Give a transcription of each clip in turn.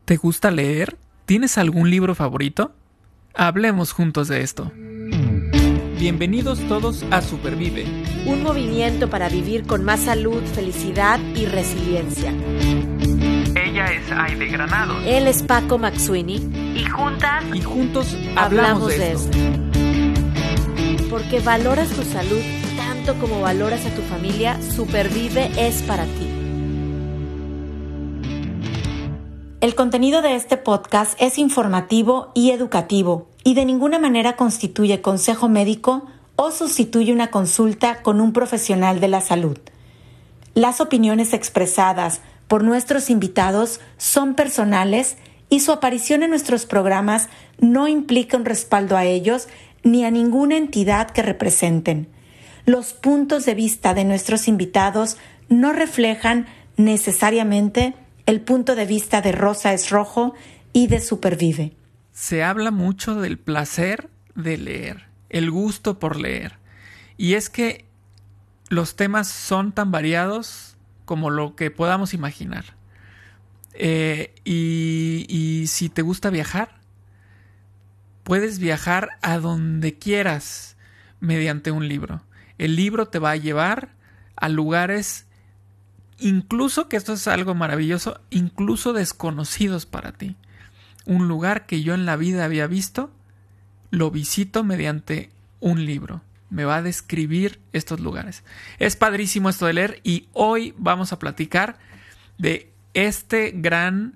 ¿Te gusta leer? ¿Tienes algún libro favorito? Hablemos juntos de esto. Bienvenidos todos a Supervive. Un movimiento para vivir con más salud, felicidad y resiliencia. Ella es Aide Granados. Él es Paco Maxuini. Y juntos hablamos de esto. Porque valoras tu salud tanto como valoras a tu familia, Supervive es para ti. El contenido de este podcast es informativo y educativo y de ninguna manera constituye consejo médico o sustituye una consulta con un profesional de la salud. Las opiniones expresadas por nuestros invitados son personales y su aparición en nuestros programas no implica un respaldo a ellos ni a ninguna entidad que representen. Los puntos de vista de nuestros invitados no reflejan necesariamente el punto de vista de Rosa es Rojo y de Supervive. Se habla mucho del placer de leer, el gusto por leer. Y es que los temas son tan variados como lo que podamos imaginar. Y si te gusta viajar, puedes viajar a donde quieras mediante un libro. El libro te va a llevar a lugares, incluso, que esto es algo maravilloso, incluso desconocidos para ti. Un lugar que yo en la vida había visto, lo visito mediante un libro. Me va a describir estos lugares. Es padrísimo esto de leer y hoy vamos a platicar de este gran,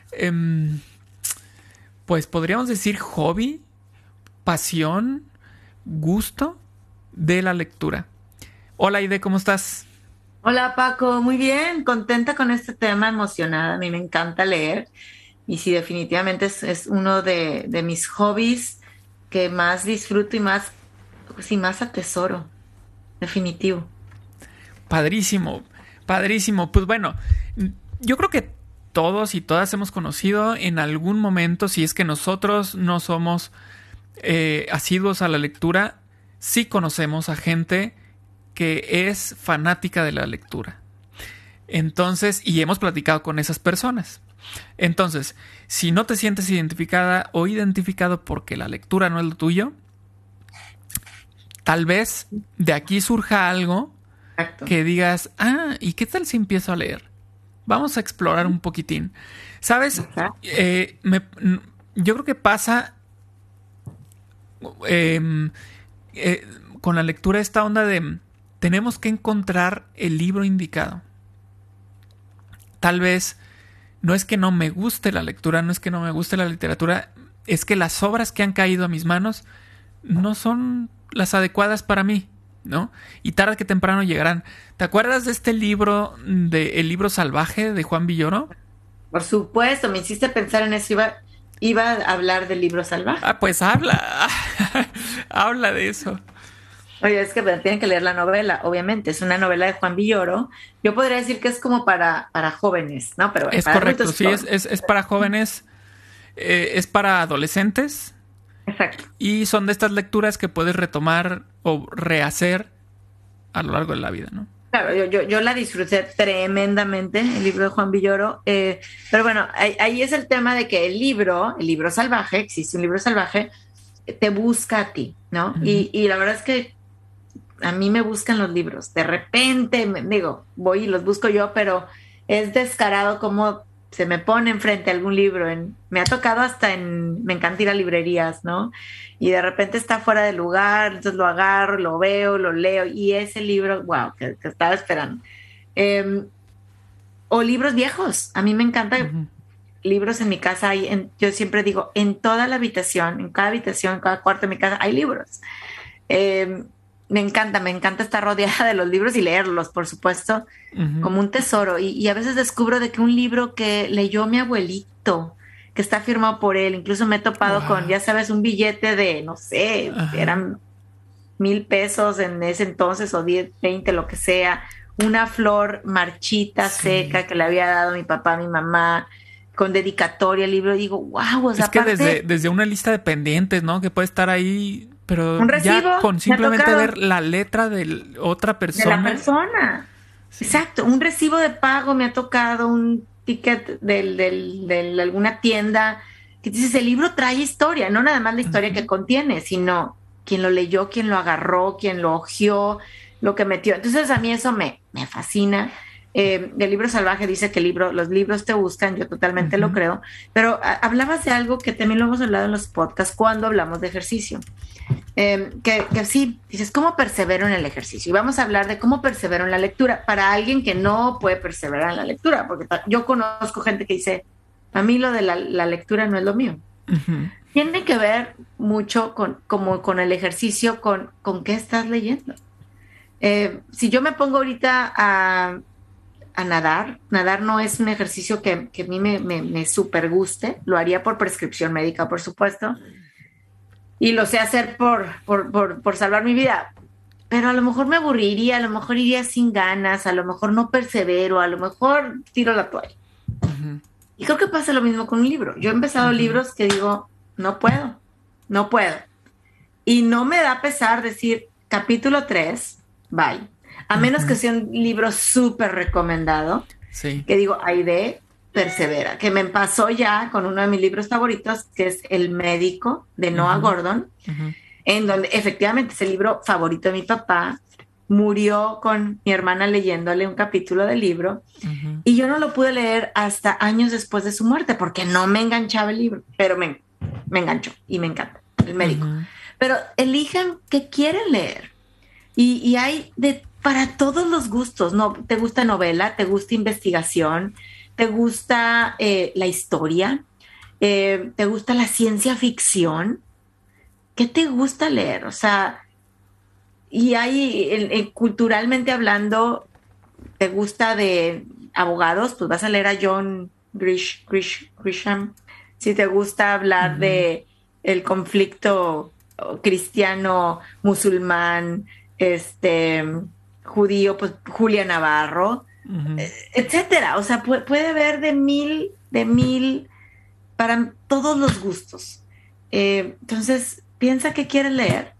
pues podríamos decir hobby, pasión, gusto de la lectura. Hola Aide, ¿cómo estás? Hola Paco, muy bien, contenta con este tema, emocionada. A mí me encanta leer y sí, definitivamente es uno de mis hobbies que más disfruto y más atesoro, definitivo. Padrísimo, padrísimo. Pues bueno, yo creo que todos y todas hemos conocido en algún momento, si es que nosotros no somos asiduos a la lectura, sí conocemos a gente que es fanática de la lectura. Entonces, y hemos platicado con esas personas. Entonces, si no te sientes identificada o identificado porque la lectura no es lo tuyo, tal vez de aquí surja algo. Exacto. Que digas, ¿y qué tal si empiezo a leer? Vamos a explorar un poquitín. ¿Sabes? Yo creo que pasa con la lectura esta onda de tenemos que encontrar el libro indicado. Tal vez no es que no me guste la lectura, no es que no me guste la literatura, es que las obras que han caído a mis manos no son las adecuadas para mí, ¿no? Y tarde que temprano llegarán. ¿Te acuerdas de este libro, de El libro salvaje de Juan Villoro? Por supuesto, me hiciste pensar en eso, iba a hablar del libro salvaje. Pues habla, habla de eso. Oye, es que tienen que leer la novela, obviamente, es una novela de Juan Villoro. Yo podría decir que es como para jóvenes, ¿no? Pero es para correcto, adultos, sí, es para jóvenes, es para adolescentes. Exacto. Y son de estas lecturas que puedes retomar o rehacer a lo largo de la vida, ¿no? Claro, yo la disfruté tremendamente, el libro de Juan Villoro, pero bueno, ahí es el tema de que el libro salvaje, existe un libro salvaje, te busca a ti, ¿no? Uh-huh. Y la verdad es que a mí me buscan los libros, de repente, voy y los busco yo, pero es descarado como se me pone enfrente algún libro. Me ha tocado me encanta ir a librerías, ¿no? Y de repente está fuera de lugar, entonces lo agarro, lo veo, lo leo, y ese libro, wow, que estaba esperando. O libros viejos, a mí me encanta. Uh-huh. Libros en mi casa yo siempre digo, en toda la habitación, en cada cuarto de mi casa hay libros. Me encanta estar rodeada de los libros y leerlos, por supuesto, uh-huh, como un tesoro. Y a veces descubro de que un libro que leyó mi abuelito, que está firmado por él, incluso me he topado con, ya sabes, un billete de, no sé, uh-huh, eran 1,000 pesos en ese entonces, o 10, 20, lo que sea, una flor marchita, sí, seca, que le había dado mi papá, mi mamá, con dedicatoria al libro. Digo, wow, o sea, es que aparte, desde una lista de pendientes, ¿no? Que puede estar ahí, pero un recibo, ya con simplemente ver la letra de otra persona. De la persona. Sí. Exacto, un recibo de pago me ha tocado, un ticket de alguna tienda, que dices, el libro trae historia, no nada más la historia que contiene, sino quién lo leyó, quién lo agarró, quién lo hojeó, lo que metió. Entonces a mí eso me fascina. El libro salvaje dice que los libros te buscan, yo totalmente lo creo, pero hablabas de algo que también lo hemos hablado en los podcasts cuando hablamos de ejercicio. Que sí, dices, ¿cómo persevero en el ejercicio? Y vamos a hablar de cómo persevero en la lectura para alguien que no puede perseverar en la lectura, porque yo conozco gente que dice, a mí lo de la lectura no es lo mío. Tiene que ver mucho con el ejercicio, con qué estás leyendo. Si yo me pongo ahorita a nadar no es un ejercicio que a mí me súper guste, lo haría por prescripción médica, por supuesto, y lo sé hacer por salvar mi vida, pero a lo mejor me aburriría, a lo mejor iría sin ganas, a lo mejor no persevero, a lo mejor tiro la toalla. Y creo que pasa lo mismo con un libro. Yo he empezado libros que digo, no puedo. Y no me da pesar decir, capítulo 3, bye. A menos que sea un libro súper recomendado, sí, que digo, Aide, persevera. Que me pasó ya con uno de mis libros favoritos, que es El médico, de Noah Gordon, en donde efectivamente es el libro favorito de mi papá. Murió con mi hermana leyéndole un capítulo del libro, y yo no lo pude leer hasta años después de su muerte, porque no me enganchaba el libro, pero me enganchó y me encanta, El médico. Pero elijan qué quieren leer. Y hay para todos los gustos, ¿no? ¿Te gusta novela? ¿Te gusta investigación? ¿Te gusta la historia? ¿Te gusta la ciencia ficción? ¿Qué te gusta leer? O sea, y hay, culturalmente hablando, ¿te gusta de abogados? Pues vas a leer a John Grisham. Si te gusta hablar de el conflicto cristiano-musulmán, judío, pues Julia Navarro, etcétera. O sea, puede haber de mil para todos los gustos. Entonces, piensa qué quieres leer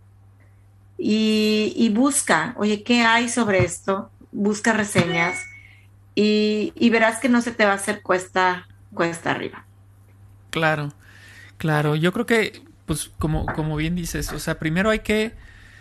y busca, oye, ¿qué hay sobre esto? Busca reseñas y verás que no se te va a hacer cuesta arriba. Claro. Yo creo que, pues, como bien dices, o sea, primero hay que,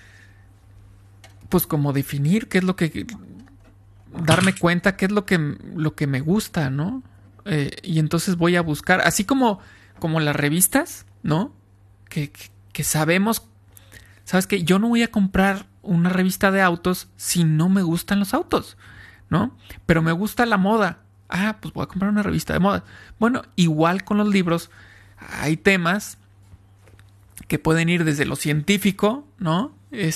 pues, como definir qué es lo que, darme cuenta qué es lo que me gusta, ¿no? Y entonces voy a buscar, así como las revistas, ¿no? Que sabemos, ¿sabes qué? Yo no voy a comprar una revista de autos si no me gustan los autos, ¿no? Pero me gusta la moda. Ah, pues voy a comprar una revista de moda. Bueno, igual con los libros, hay temas que pueden ir desde lo científico, ¿no?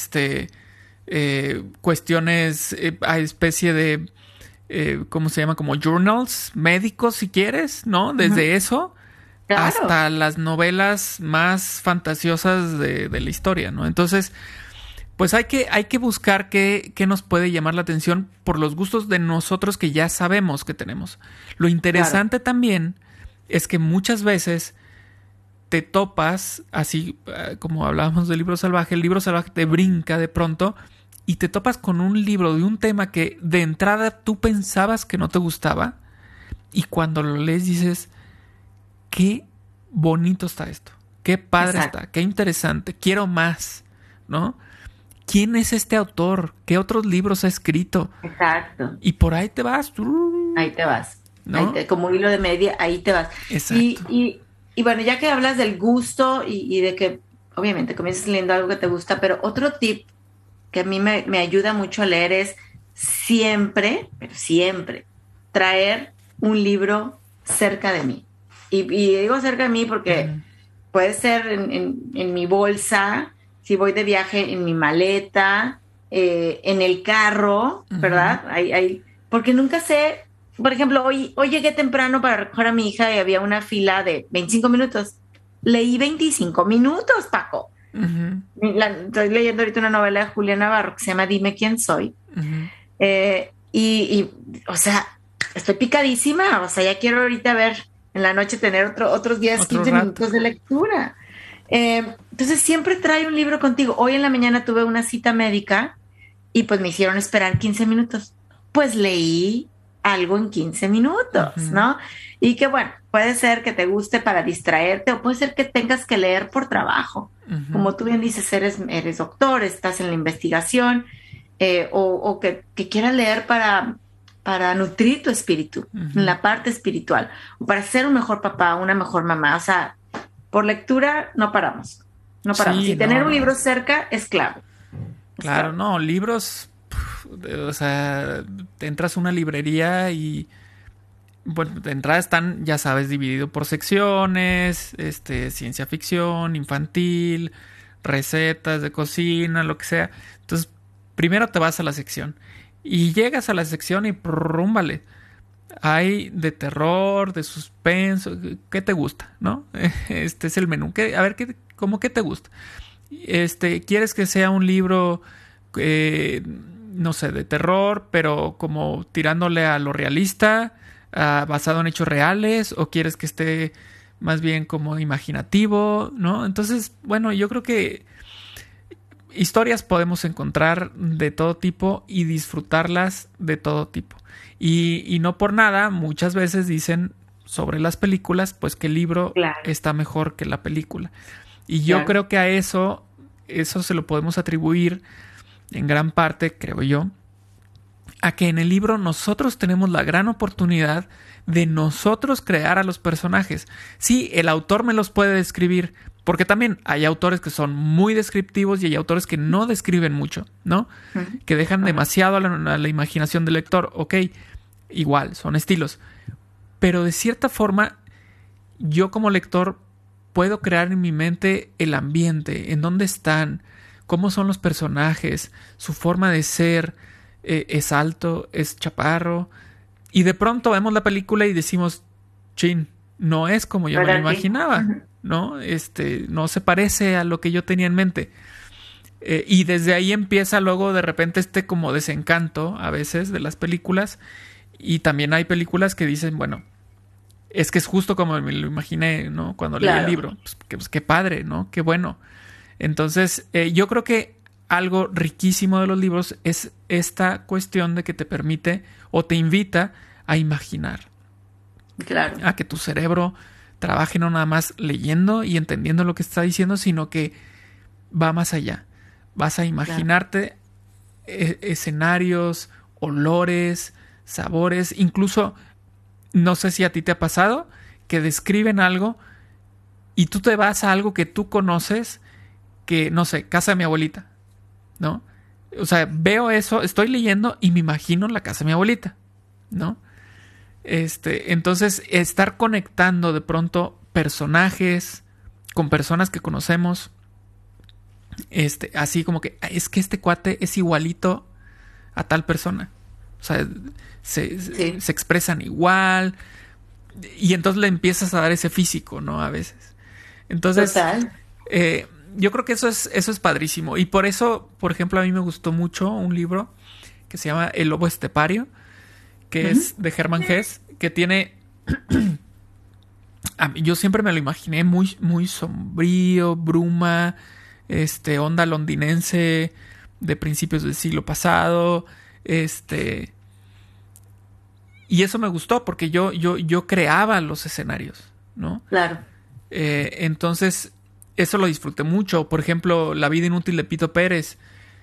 Cuestiones, hay especie de, ¿cómo se llama? Como journals médicos, si quieres, ¿no? Desde eso Claro. hasta las novelas más fantasiosas de la historia, ¿no? Entonces, pues hay que buscar qué nos puede llamar la atención por los gustos de nosotros que ya sabemos que tenemos. Lo interesante también es que muchas veces te topas, así como hablábamos del libro salvaje, el libro salvaje te brinca de pronto y te topas con un libro de un tema que de entrada tú pensabas que no te gustaba, y cuando lo lees dices, qué bonito está esto, qué padre está, qué interesante, quiero más, ¿no? ¿Quién es este autor? ¿Qué otros libros ha escrito? Exacto. Y por ahí te vas. Ahí te vas. ¿No? Como hilo de media, ahí te vas. Exacto. Y bueno, ya que hablas del gusto y de que obviamente comienzas leyendo algo que te gusta, pero otro tip que a mí me ayuda mucho a leer es siempre traer un libro cerca de mí. Y digo cerca de mí porque puede ser en mi bolsa, si voy de viaje, en mi maleta, en el carro, ¿verdad? Porque nunca sé, por ejemplo, hoy llegué temprano para recoger a mi hija y había una fila de 25 minutos. Leí 25 minutos, Paco. Estoy leyendo ahorita una novela de Julia Navarro que se llama Dime quién soy. O sea, estoy picadísima. O sea, ya quiero ahorita ver en la noche tener otros 10, 15 minutos de lectura. Entonces siempre trae un libro contigo. Hoy en la mañana tuve una cita médica y pues me hicieron esperar 15 minutos. Pues leí algo en 15 minutos, ¿no? Y que bueno, puede ser que te guste para distraerte o puede ser que tengas que leer por trabajo. Como tú bien dices, eres doctor, estás en la investigación o que quieras leer para nutrir tu espíritu, en la parte espiritual, o para ser un mejor papá, una mejor mamá. O sea, por lectura no paramos. No paramos. Sí, y tener un libro cerca es clave. Claro, no, libros, o sea, te entras a una librería y, bueno, de entrada están, ya sabes, dividido por secciones, ciencia ficción, infantil, recetas de cocina, lo que sea. Entonces, primero te vas a la sección y llegas a la sección y rúmbale. Hay de terror, de suspenso, ¿qué te gusta, no? Este es el menú. A ver, ¿cómo qué te gusta? ¿Quieres que sea un libro, no sé, de terror, pero como tirándole a lo realista, basado en hechos reales? ¿O quieres que esté más bien como imaginativo, no? Entonces, bueno, yo creo que historias podemos encontrar de todo tipo y disfrutarlas de todo tipo. Y no por nada, muchas veces dicen sobre las películas, pues que el libro está mejor que la película. Y yo creo que a eso se lo podemos atribuir en gran parte, creo yo, a que en el libro nosotros tenemos la gran oportunidad de nosotros crear a los personajes. Sí, el autor me los puede describir, porque también hay autores que son muy descriptivos y hay autores que no describen mucho, ¿no? Que dejan demasiado a la imaginación del lector. Ok, igual, son estilos. Pero de cierta forma, yo como lector puedo crear en mi mente el ambiente, en dónde están, cómo son los personajes, su forma de ser, es alto, es chaparro. Y de pronto vemos la película y decimos, chin, no es como yo me lo imaginaba, ¿no? No se parece a lo que yo tenía en mente. Y desde ahí empieza luego de repente como desencanto a veces de las películas. Y también hay películas que dicen, bueno, es que es justo como me lo imaginé, ¿no? Cuando leí el libro. Pues qué padre, ¿no? Qué bueno. Entonces, yo creo que algo riquísimo de los libros es esta cuestión de que te permite o te invita a imaginar. Claro. A que tu cerebro trabaje no nada más leyendo y entendiendo lo que está diciendo, sino que va más allá. Vas a imaginarte escenarios, olores, sabores, incluso... No sé si a ti te ha pasado que describen algo y tú te vas a algo que tú conoces, que, no sé, casa de mi abuelita, ¿no? O sea, veo eso, estoy leyendo y me imagino la casa de mi abuelita, ¿no? Entonces, estar conectando de pronto personajes con personas que conocemos, así como que es que este cuate es igualito a tal persona. O sea, se expresan igual. Y entonces le empiezas a dar ese físico, ¿no? A veces. Entonces, yo creo que eso es padrísimo. Y por eso, por ejemplo, a mí me gustó mucho un libro que se llama El lobo estepario, que es de Hermann Hesse, que tiene... yo siempre me lo imaginé muy, muy sombrío, bruma, onda londinense de principios del siglo pasado. Y eso me gustó porque yo creaba los escenarios, ¿no? Claro. Entonces, eso lo disfruté mucho. Por ejemplo, La vida inútil de Pito Pérez.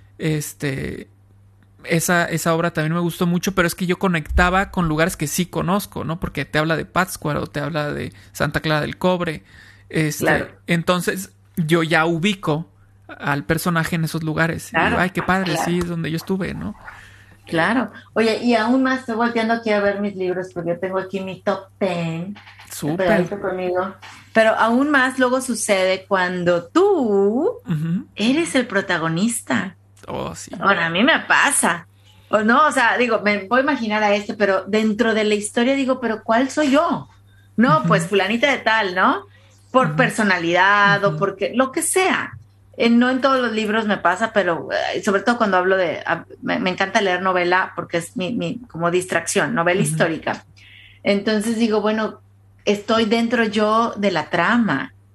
Esa obra también me gustó mucho, pero es que yo conectaba con lugares que sí conozco, ¿no? Porque te habla de Pátzcuaro, te habla de Santa Clara del Cobre. Claro. Entonces, yo ya ubico al personaje en esos lugares. Claro. Y digo, ay, qué padre, sí, es donde yo estuve, ¿no? Claro. Oye, y aún más estoy volteando aquí a ver mis libros porque yo tengo aquí mi top 10. Súper. Conmigo. Pero aún más luego sucede cuando tú eres el protagonista. Oh, sí. Bueno, a mí me pasa. O no, o sea, digo, me voy a imaginar a pero dentro de la historia digo, pero ¿cuál soy yo? No, pues fulanita de tal, ¿no? Por personalidad o porque lo que sea. No en todos los libros me pasa, pero sobre todo cuando hablo me encanta leer novela porque es mi como distracción, novela histórica. Entonces digo, bueno, estoy dentro yo de la trama.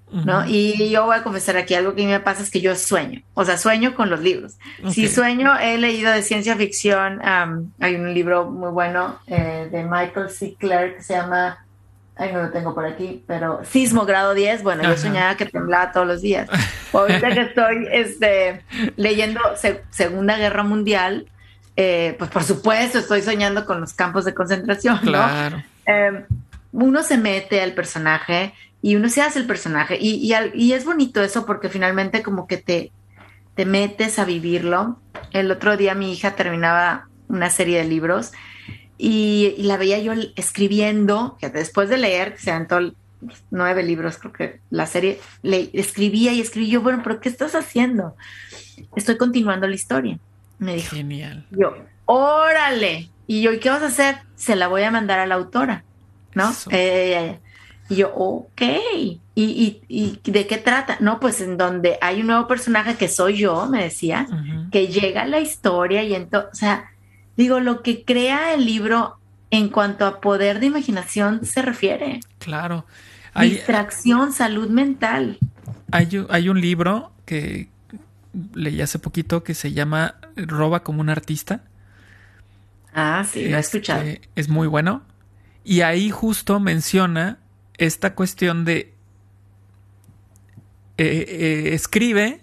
¿no? Uh-huh. Y yo voy a confesar aquí, algo que a mí me pasa es que yo sueño, o sea, sueño con los libros. Okay. Si sueño, he leído de ciencia ficción, hay un libro muy bueno de Michael C. Clarke que se llama, no lo tengo por aquí, pero Sismo Grado 10, bueno, yo soñaba que temblaba todos los días. Ahorita que estoy leyendo Segunda Guerra Mundial, pues por supuesto estoy soñando con los campos de concentración, claro. ¿no? Uno se mete al personaje y uno se hace el personaje y es bonito eso porque finalmente como que te metes a vivirlo. El otro día mi hija terminaba una serie de libros y la veía yo escribiendo, que después de leer, se aventó 9 libros, creo que la serie, escribía y escribía yo, bueno, pero ¿qué estás haciendo? Estoy continuando la historia, me dijo. Genial. Yo, órale. Y yo, ¿y qué vas a hacer? Se la voy a mandar a la autora, ¿no? Y yo, ok. ¿Y de qué trata? No, pues en donde hay un nuevo personaje que soy yo, me decía, que llega a la historia y entonces, o sea, digo, lo que crea el libro en cuanto a poder de imaginación se refiere. Claro. Distracción, salud mental. Hay un libro que leí hace poquito que se llama Roba como un artista. Ah, sí, lo he escuchado. Es muy bueno. Y ahí justo menciona esta cuestión de escribe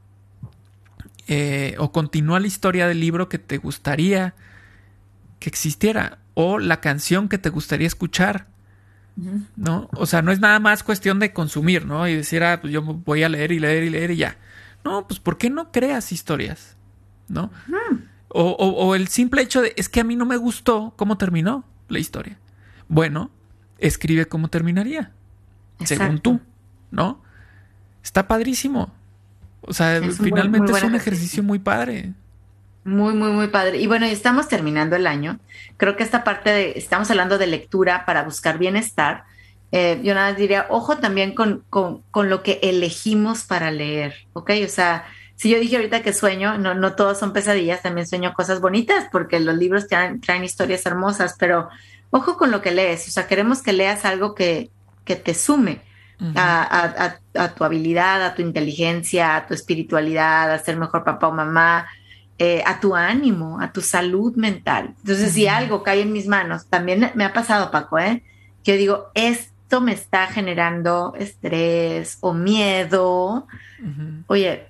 o continúa la historia del libro que te gustaría que existiera o la canción que te gustaría escuchar, ¿no? O sea, no es nada más cuestión de consumir, ¿no? Y decir, pues yo voy a leer y leer y leer y ya. No, pues ¿por qué no creas historias? ¿No? O el simple hecho de, es que a mí no me gustó cómo terminó la historia. Bueno, escribe cómo terminaría. Exacto. Según tú, ¿no? Está padrísimo. O sea, finalmente es un ejercicio muy padre. Muy, muy, muy padre. Y bueno, estamos terminando el año. Creo que esta parte estamos hablando de lectura para buscar bienestar. Yo nada más diría, ojo también con lo que elegimos para leer, ¿ok? O sea, si yo dije ahorita que sueño, no todos son pesadillas, también sueño cosas bonitas porque los libros traen historias hermosas, pero ojo con lo que lees. O sea, queremos que leas algo que te sume a tu habilidad, a tu inteligencia, a tu espiritualidad, a ser mejor papá o mamá, a tu ánimo, a tu salud mental. Entonces, si algo cae en mis manos, también me ha pasado, Paco, que yo digo, esto me está generando estrés o miedo. Oye,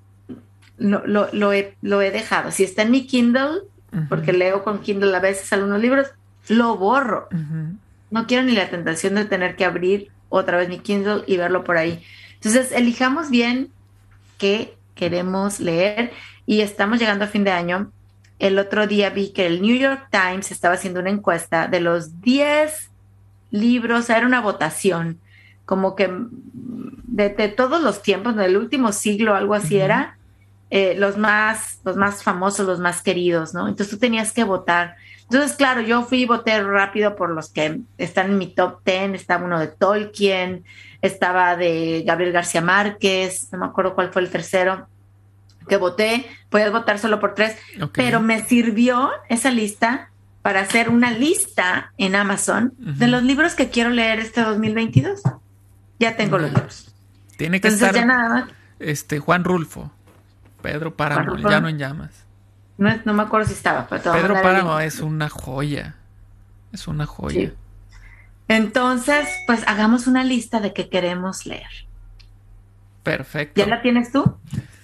lo he dejado. Si está en mi Kindle, porque leo con Kindle a veces algunos libros, lo borro. No quiero ni la tentación de tener que abrir otra vez mi Kindle y verlo por ahí. Entonces, elijamos bien qué queremos leer y estamos llegando a fin de año. El otro día vi que el New York Times estaba haciendo una encuesta de los 10 libros, era una votación, como que de todos los tiempos, del último siglo, algo así era, los más famosos, los más queridos, ¿no? Entonces tú tenías que votar. Entonces, claro, yo fui y voté rápido por los que están en mi top 10. Estaba uno de Tolkien, estaba de Gabriel García Márquez, no me acuerdo cuál fue el tercero que voté. Podías votar solo por 3, pero me sirvió esa lista para hacer una lista en Amazon de los libros que quiero leer este 2022. Ya tengo los libros. Tiene que estar ya nada más. Juan Rulfo, Pedro Páramo, El Llano en Llamas. No me acuerdo si estaba. Pero Pedro Páramo es una joya. Es una joya. Sí. Entonces, pues hagamos una lista de qué queremos leer. Perfecto. ¿Ya la tienes tú?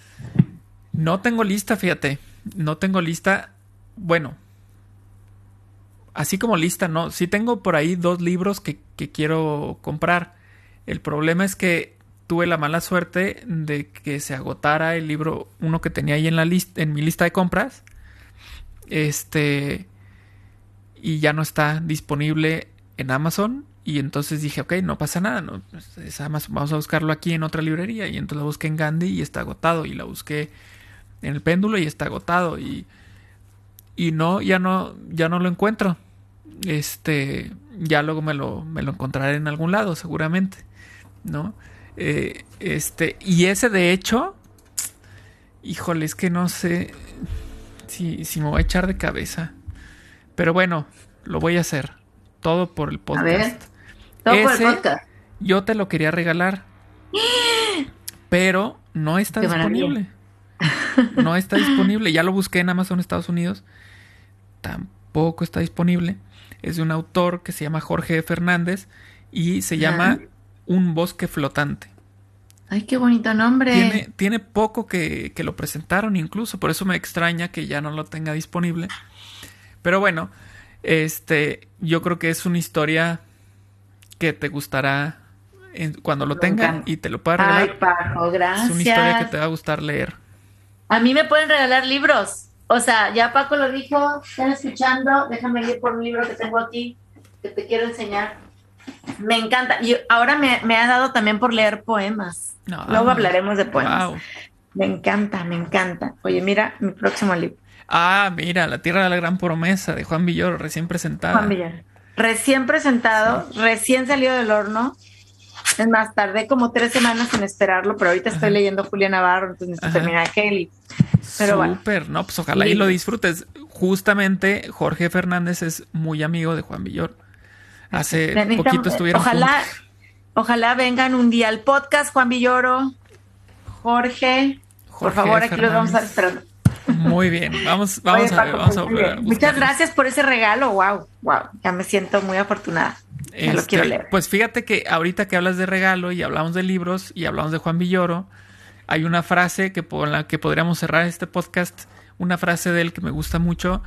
No tengo lista, fíjate. No tengo lista. Bueno, así como lista, no. Sí tengo por ahí 2 libros que quiero comprar. El problema es que tuve la mala suerte de que se agotara el libro, uno que tenía ahí en mi lista de compras. Y ya no está disponible en Amazon. Y entonces dije, ok, no pasa nada, no, es Amazon, vamos a buscarlo aquí en otra librería. Y entonces lo busqué en Gandhi y está agotado. Y la busqué en el Péndulo y está agotado. Y no, ya no lo encuentro. Ya luego me lo encontraré en algún lado, seguramente, ¿no? Y ese de hecho, híjole, es que no sé si me voy a echar de cabeza, pero bueno, lo voy a hacer todo por el podcast. A ver, todo por el podcast. Yo te lo quería regalar, Pero no está disponible. No está disponible. Ya lo busqué en Amazon Estados Unidos. Tampoco está disponible. Es de un autor que se llama Jorge Fernández y se llama Un bosque flotante. Ay, qué bonito nombre. Tiene poco que lo presentaron incluso. Por eso me extraña que ya no lo tenga disponible. Pero bueno, yo creo que es una historia que te gustará cuando lo tenga y te lo pueda regalar. Ay, Paco, gracias. Es una historia que te va a gustar leer. A mí me pueden regalar libros. O sea, ya Paco lo dijo, están escuchando. Déjame ir por un libro que tengo aquí que te quiero enseñar. Me encanta. Y ahora me ha dado también por leer poemas. Luego hablaremos de poemas. Wow. Me encanta. Oye, mira mi próximo libro. Mira, La Tierra de la Gran Promesa, de Juan Villoro, recién presentada. Juan Villoro. Recién presentado, recién salido del horno. Es más, tardé como 3 semanas en esperarlo, pero ahorita estoy leyendo Julia Navarro, entonces necesito terminar Kelly. Pero súper, no, pues ojalá y lo disfrutes. Justamente Jorge Fernández es muy amigo de Juan Villoro. Hace poquito estuvieron juntos. Ojalá vengan un día al podcast, Juan Villoro, Jorge por favor, aquí los vamos a estar esperando. Muy bien, vamos a volver. Muchas gracias por ese regalo, wow, ya me siento muy afortunada. Lo quiero leer. Pues fíjate que ahorita que hablas de regalo y hablamos de libros y hablamos de Juan Villoro, hay una frase con la que podríamos cerrar este podcast, una frase de él que me gusta mucho,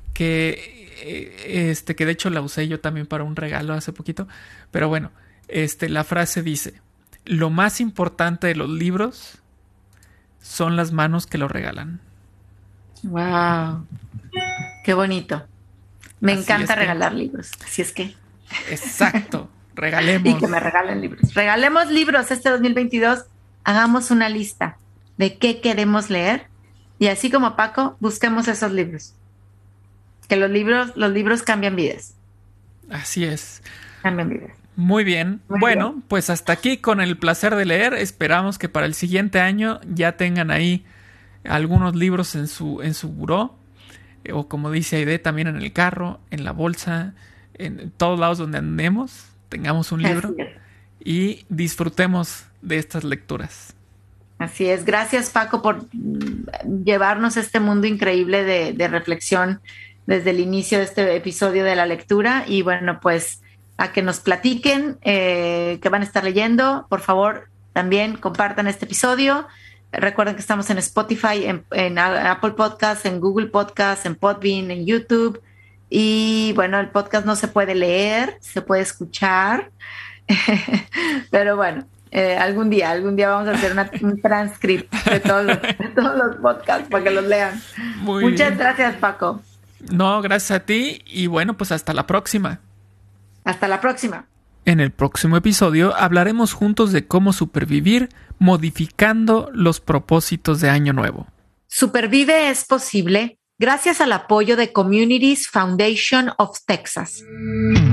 que de hecho la usé yo también para un regalo hace poquito, pero bueno, la frase dice: lo más importante de los libros son las manos que los regalan. Wow, qué bonito. Me encanta regalar libros, así es que. Exacto, regalemos. Y que me regalen libros. Regalemos libros este 2022. Hagamos una lista de qué queremos leer y así como Paco, busquemos esos libros. Que los libros cambian vidas. Así es. Cambian vidas. Muy bien. Bueno, pues hasta aquí con el placer de leer. Esperamos que para el siguiente año ya tengan ahí algunos libros en su buró, o como dice Aide, también en el carro, en la bolsa, en todos lados donde andemos, tengamos un libro y disfrutemos de estas lecturas. Así es. Gracias, Paco, por llevarnos a este mundo increíble de reflexión desde el inicio de este episodio de la lectura. Y bueno, pues a que nos platiquen qué van a estar leyendo. Por favor, también compartan este episodio. Recuerden que estamos en Spotify, en Apple Podcasts, en Google Podcasts, en Podbean, en YouTube. Y bueno, el podcast no se puede leer, se puede escuchar. Pero bueno, algún día vamos a hacer un transcript de todos los podcasts para que los lean. Muchas gracias, Paco. No, gracias a ti. Y bueno, pues hasta la próxima. Hasta la próxima. En el próximo episodio hablaremos juntos de cómo supervivir modificando los propósitos de Año Nuevo. Supervive es posible gracias al apoyo de Communities Foundation of Texas.